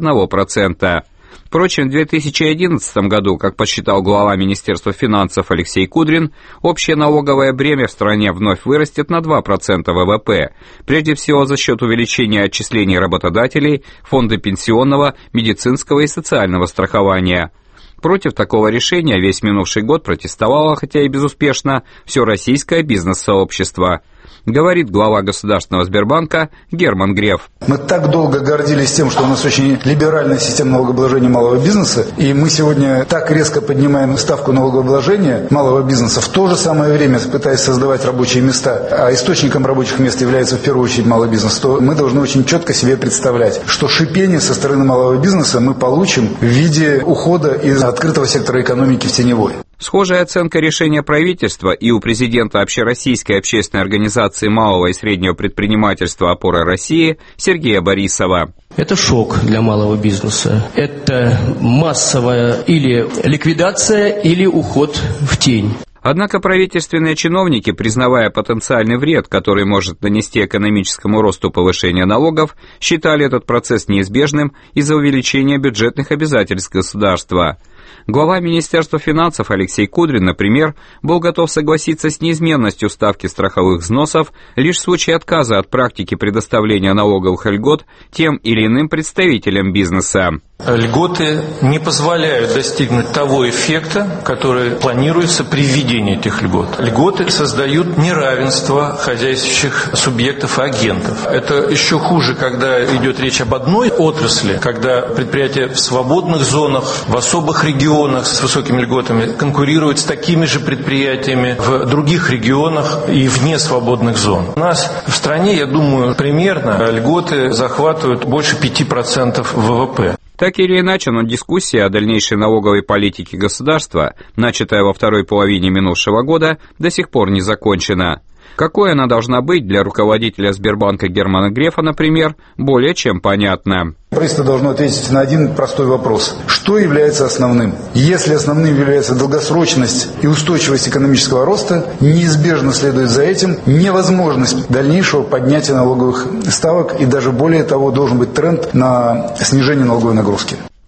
31%. Впрочем, в 2011 году, как подсчитал глава Министерства финансов Алексей Кудрин, общее налоговое бремя в стране вновь вырастет на 2% ВВП, прежде всего за счет увеличения отчислений работодателей, фонда пенсионного, медицинского и социального страхования. Против такого решения весь минувший год протестовало, хотя и безуспешно, все российское бизнес-сообщество. Говорит глава Государственного Сбербанка Герман Греф. Мы так долго гордились тем, что у нас очень либеральная система налогообложения малого бизнеса, и мы сегодня так резко поднимаем ставку налогообложения малого бизнеса, в то же самое время пытаясь создавать рабочие места, а источником рабочих мест является в первую очередь малый бизнес, то мы должны очень четко себе представлять, что шипение со стороны малого бизнеса мы получим в виде ухода из открытого сектора экономики в теневой. Схожая оценка решения правительства и у президента Общероссийской общественной организации малого и среднего предпринимательства «Опора России» Сергея Борисова. Это шок для малого бизнеса. Это массовая или ликвидация, или уход в тень. Однако правительственные чиновники, признавая потенциальный вред, который может нанести экономическому росту повышение налогов, считали этот процесс неизбежным из-за увеличения бюджетных обязательств государства. Глава Министерства финансов Алексей Кудрин, например, был готов согласиться с неизменностью ставки страховых взносов лишь в случае отказа от практики предоставления налоговых льгот тем или иным представителям бизнеса. Льготы не позволяют достигнуть того эффекта, который планируется при введении этих льгот. Льготы создают неравенство хозяйствующих субъектов и агентов. Это еще хуже, когда идет речь об одной отрасли, когда предприятия в свободных зонах, в особых регионах с высокими льготами конкурируют с такими же предприятиями в других регионах и вне свободных зон. У нас в стране, я думаю, примерно льготы захватывают больше 5% ВВП. Так или иначе, но дискуссия о дальнейшей налоговой политике государства, начатая во второй половине минувшего года, до сих пор не закончена. Какой она должна быть для руководителя Сбербанка Германа Грефа, например, более чем понятно. Правительство должно ответить на один простой вопрос. Что является основным? Если основным является долгосрочность и устойчивость экономического роста, неизбежно следует за этим невозможность дальнейшего поднятия налоговых ставок, и даже более того, должен быть тренд на снижение налоговой нагрузки.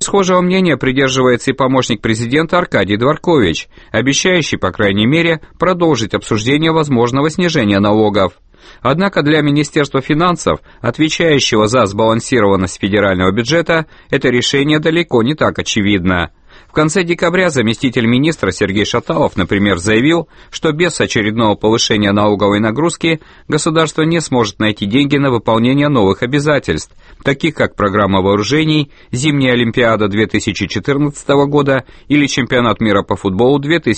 Схожего мнения придерживается и помощник президента Аркадий Дворкович, обещающий, по крайней мере, продолжить обсуждение возможного снижения налогов. Однако для Министерства финансов, отвечающего за сбалансированность федерального бюджета, это решение далеко не так очевидно. В конце декабря заместитель министра Сергей Шаталов, например, заявил, что без очередного повышения налоговой нагрузки государство не сможет найти деньги на выполнение новых обязательств, таких как программа вооружений, Зимняя Олимпиада 2014 года или Чемпионат мира по футболу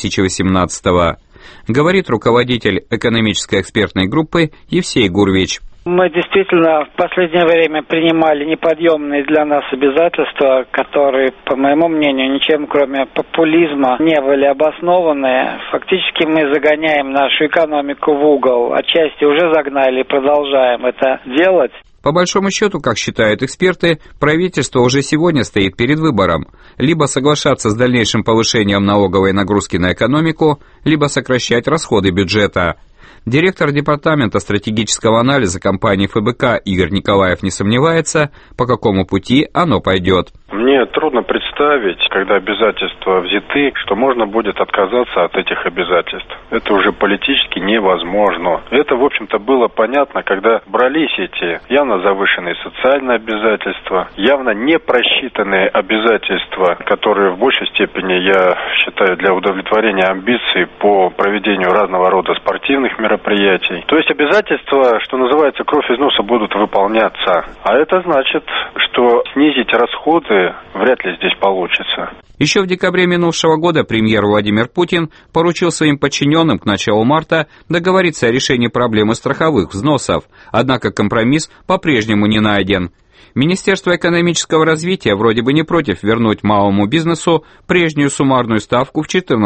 2018, говорит руководитель экономической экспертной группы Евсей Гурвич. Мы действительно в последнее время принимали неподъемные для нас обязательства, которые, по моему мнению, ничем кроме популизма не были обоснованы. Фактически мы загоняем нашу экономику в угол. Отчасти уже загнали и продолжаем это делать. По большому счету, как считают эксперты, правительство уже сегодня стоит перед выбором. Либо соглашаться с дальнейшим повышением налоговой нагрузки на экономику, либо сокращать расходы бюджета. Директор департамента стратегического анализа компании ФБК Игорь Николаев не сомневается, по какому пути оно пойдет. Мне трудно представить, когда обязательства взяты, что можно будет отказаться от этих обязательств. Это уже политически невозможно. Это, в общем-то, было понятно, когда брались эти явно завышенные социальные обязательства, явно не просчитанные обязательства, которые в большей степени, я считаю, для удовлетворения амбиций по проведению разного рода спортивных мероприятий. То есть обязательства, что называется, кровь из носа будут выполняться. А это значит, что снизить расходы вряд ли здесь получится. Еще в декабре минувшего года премьер Владимир Путин поручил своим подчиненным к началу марта договориться о решении проблемы страховых взносов, однако компромисс по-прежнему не найден. Министерство экономического развития вроде бы не против вернуть малому бизнесу прежнюю суммарную ставку в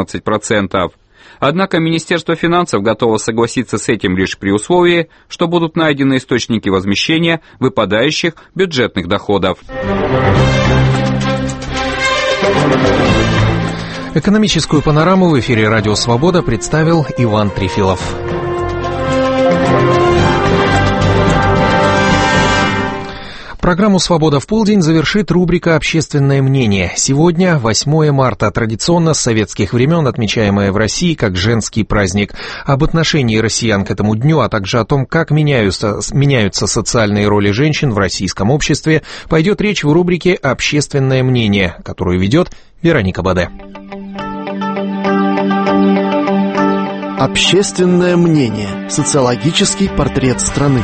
14%. Однако Министерство финансов готово согласиться с этим лишь при условии, что будут найдены источники возмещения выпадающих бюджетных доходов. Экономическую панораму в эфире «Радио Свобода» представил Иван Трифилов. Программу «Свобода в полдень» завершит рубрика «Общественное мнение». Сегодня, 8 марта, традиционно с советских времен, отмечаемое в России как женский праздник. Об отношении россиян к этому дню, а также о том, как меняются социальные роли женщин в российском обществе, пойдет речь в рубрике «Общественное мнение», которую ведет Вероника Баде. Общественное мнение. Социологический портрет страны.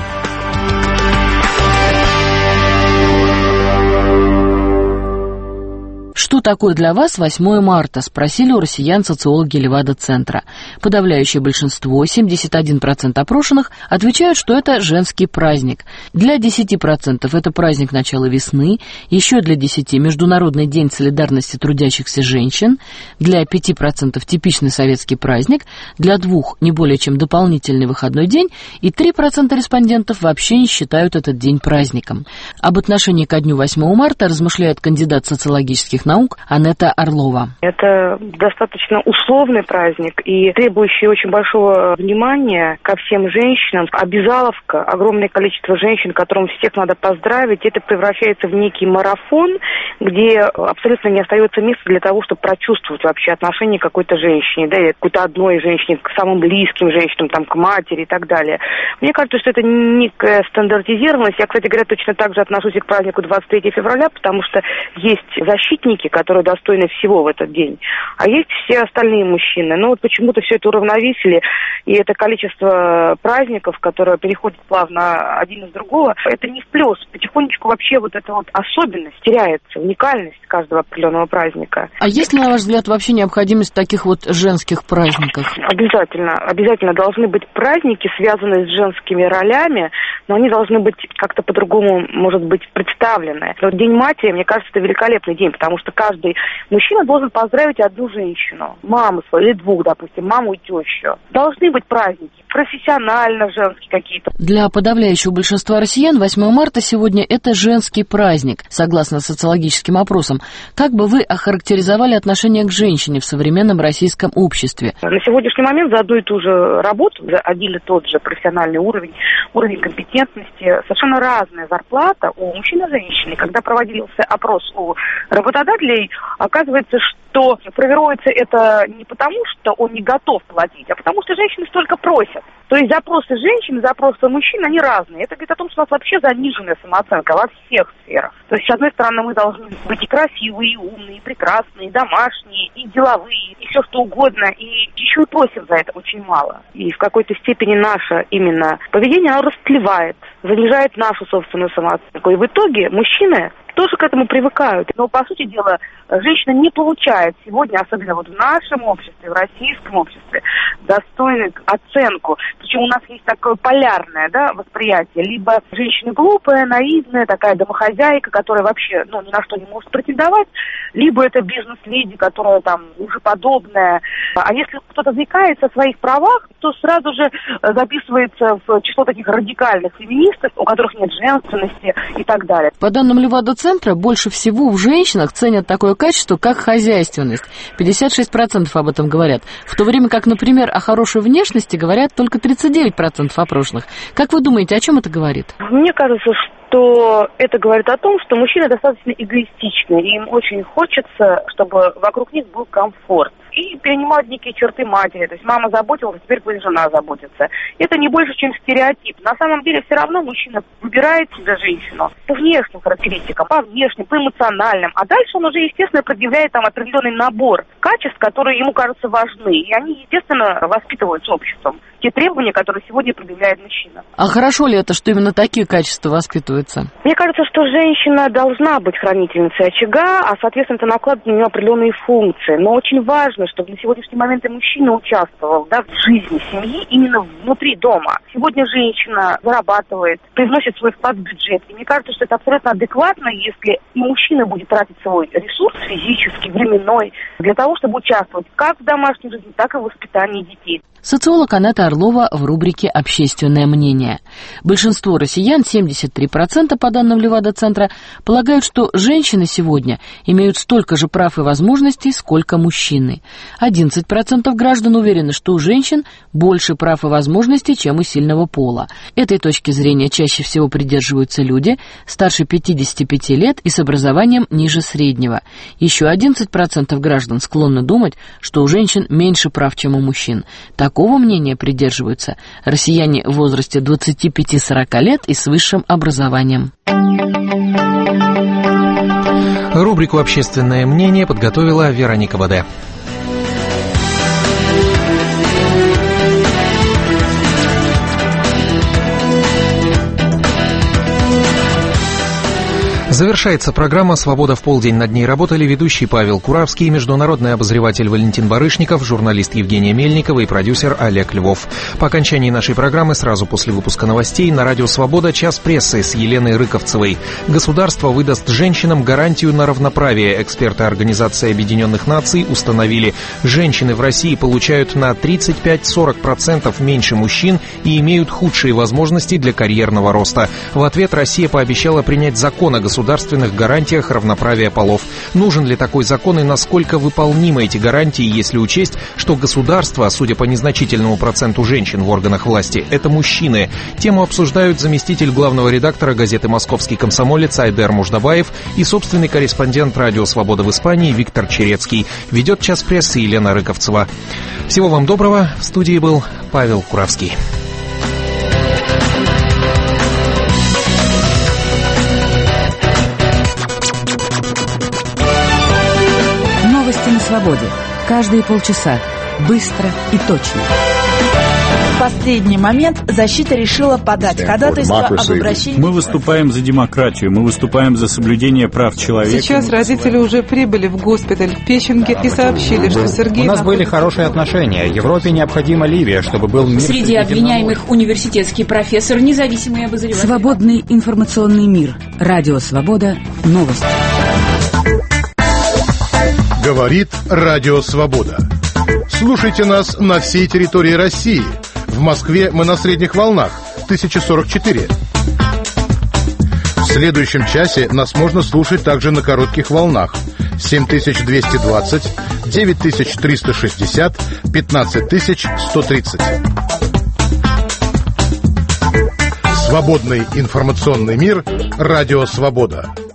Что такое для вас 8 марта? Спросили у россиян социологи Левада-центра. Подавляющее большинство, 71% опрошенных, отвечают, что это женский праздник. Для 10% это праздник начала весны, еще для 10% Международный день солидарности трудящихся женщин, для 5% типичный советский праздник, для 2% не более чем дополнительный выходной день, и 3% респондентов вообще не считают этот день праздником. Об отношении ко дню 8 марта размышляет кандидат социологических наук Анетта Орлова. Это достаточно условный праздник и требующий очень большого внимания ко всем женщинам. Обязаловка, огромное количество женщин, которым всех надо поздравить, это превращается в некий марафон, где абсолютно не остается места для того, чтобы прочувствовать вообще отношение к какой-то женщине, да, или какой-то одной женщине, к самым близким женщинам, там, к матери и так далее. Мне кажется, что это некая стандартизированность. Я, кстати говоря, точно так же отношусь и к празднику 23 февраля, потому что есть защитники, которые достойны всего в этот день, а есть все остальные мужчины. Но вот почему-то все это уравновесили, и это количество праздников, которое переходит плавно один из другого, это не в плюс. Потихонечку вообще вот эта вот особенность теряется, уникальность каждого определенного праздника. А есть ли, на ваш взгляд, вообще необходимость в таких вот женских праздниках? Обязательно должны быть праздники, связанные с женскими ролями, но они должны быть как-то по-другому, может быть, представлены. Но День матери, мне кажется, это великолепный день, потому что каждый мужчина должен поздравить одну женщину, маму свою или двух, допустим, маму и тещу. Должны быть праздники, профессионально женские какие-то. Для подавляющего большинства россиян 8 марта сегодня это женский праздник, согласно социологическим опросам. Как бы вы охарактеризовали отношение к женщине в современном российском обществе? На сегодняшний момент за одну и ту же работу, за один и тот же профессиональный уровень компетентности, совершенно разная зарплата у мужчин и женщин. Когда проводился опрос у работодателей, оказывается, что формируется это не потому, что он не готов платить, а потому что женщины столько просят. То есть запросы женщин и запросы мужчин, они разные. Это говорит о том, что у нас вообще заниженная самооценка во всех сферах. То есть, с одной стороны, мы должны быть и красивые, и умные, и прекрасные, и домашние, и деловые, и все что угодно. И еще и просим за это очень мало. И в какой-то степени наше именно поведение, оно растлевает, занижает нашу собственную самооценку. И в итоге мужчины тоже к этому привыкают. Но, по сути дела, женщина не получает сегодня, особенно вот в нашем обществе, в российском обществе, достойную оценку. Причем у нас есть такое полярное, да, восприятие. Либо женщина глупая, наивная, такая домохозяйка, которая вообще, ни на что не может претендовать, либо это бизнес-леди, которая там уже подобная. А если кто-то заикается о своих правах, то сразу же записывается в число таких радикальных феминисток, у которых нет женственности и так далее. По данным Левада-центра, больше всего в женщинах ценят такое качество, как хозяйственность. 56% об этом говорят. В то время как, например, о хорошей внешности говорят только 39% опрошенных. Как вы думаете, о чем это говорит? Мне кажется, что это говорит о том, что мужчины достаточно эгоистичны, и им очень хочется, чтобы вокруг них был комфорт. И перенимают некие черты матери. То есть мама заботилась, теперь пусть жена заботится. Это не больше, чем стереотип. На самом деле все равно мужчина выбирает себе женщину по внешним характеристикам, по внешним, по эмоциональным. А дальше он уже, естественно, предъявляет там определенный набор качеств, которые ему кажутся важны. И они, естественно, воспитываются обществом. Те требования, которые сегодня предъявляет мужчина. А хорошо ли это, что именно такие качества воспитываются? Мне кажется, что женщина должна быть хранительницей очага, а, соответственно, это накладывает на нее определенные функции. Но очень важно, чтобы на сегодняшний момент и мужчина участвовал, в жизни семьи именно внутри дома. Сегодня женщина зарабатывает, приносит свой вклад в бюджет. И мне кажется, что это абсолютно адекватно, если и мужчина будет тратить свой ресурс физический, временной, для того, чтобы участвовать как в домашней жизни, так и в воспитании детей. Социолог Анетта Орлова в рубрике «Общественное мнение». Большинство россиян, 73% по данным Левада-центра, полагают, что женщины сегодня имеют столько же прав и возможностей, сколько мужчины. 11% граждан уверены, что у женщин больше прав и возможностей, чем у сильного пола. Этой точки зрения чаще всего придерживаются люди старше 55 лет и с образованием ниже среднего. Еще 11% граждан склонны думать, что у женщин меньше прав, чем у мужчин. Такого мнения придерживаются россияне в возрасте 25-40 лет и с высшим образованием. Рубрику «Общественное мнение» подготовила Вероника Баде. Завершается программа «Свобода в полдень». Над ней работали ведущий Павел Куравский, международный обозреватель Валентин Барышников, журналист Евгения Мельникова и продюсер Олег Львов. По окончании нашей программы, сразу после выпуска новостей, на радио «Свобода» час прессы с Еленой Рыковцевой. Государство выдаст женщинам гарантию на равноправие. Эксперты Организации Объединенных Наций установили, женщины в России получают на 35-40% меньше мужчин и имеют худшие возможности для карьерного роста. В ответ Россия пообещала принять закон о государственных гарантиях равноправия полов. Нужен ли такой закон и насколько выполнимы эти гарантии, если учесть, что государство, судя по незначительному проценту женщин в органах власти, это мужчины? Тему обсуждают заместитель главного редактора газеты «Московский комсомолец» Айдер Муждабаев и собственный корреспондент радио «Свобода» в Испании Виктор Черецкий. Ведет час прессы Елена Рыковцева. Всего вам доброго. В студии был Павел Куравский. На свободе. Каждые полчаса. Быстро и точно. В последний момент защита решила подать ходатайство об обращении. Мы выступаем за демократию, мы выступаем за соблюдение прав человека. Сейчас родители уже прибыли в госпиталь в Печенге и сообщили, что Сергей... У нас были хорошие отношения. Европе необходима Ливия, чтобы был мир... Среди обвиняемых университетский профессор, независимый обозреватель. Свободный информационный мир. Радио «Свобода». Новости. Говорит Радио Свобода. Слушайте нас на всей территории России. В Москве мы на средних волнах 1044. В следующем часе нас можно слушать также на коротких волнах 7220, 9360, 15130. Свободный информационный мир. Радио Свобода.